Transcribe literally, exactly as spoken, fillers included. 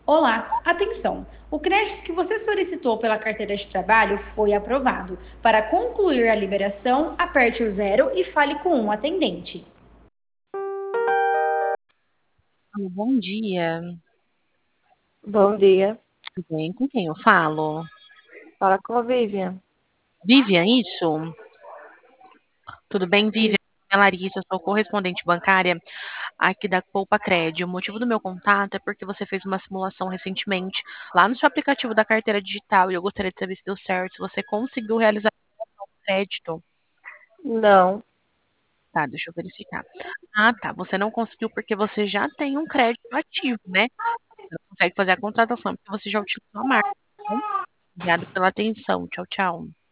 Olá, atenção! O crédito que você solicitou pela carteira de trabalho foi aprovado. Para concluir a liberação, aperte o zero e fale com um atendente. Alô, bom dia. Bom dia. Tudo bem? Com quem eu falo? Fala com a Vivian. Vivian, isso? Tudo bem, Vivian? Isso. Meu nome é Larissa, sou correspondente bancária aqui da Poupa Cred. O motivo do meu contato é porque você fez uma simulação recentemente lá no seu aplicativo da carteira digital e eu gostaria de saber se deu certo, se você conseguiu realizar o crédito. Não, Tá, deixa eu verificar. Ah, tá. Você não conseguiu porque você já tem um crédito ativo, né? Você não consegue fazer a contratação porque você já utilizou a marca. Tá bom? Obrigada pela atenção. Tchau, tchau.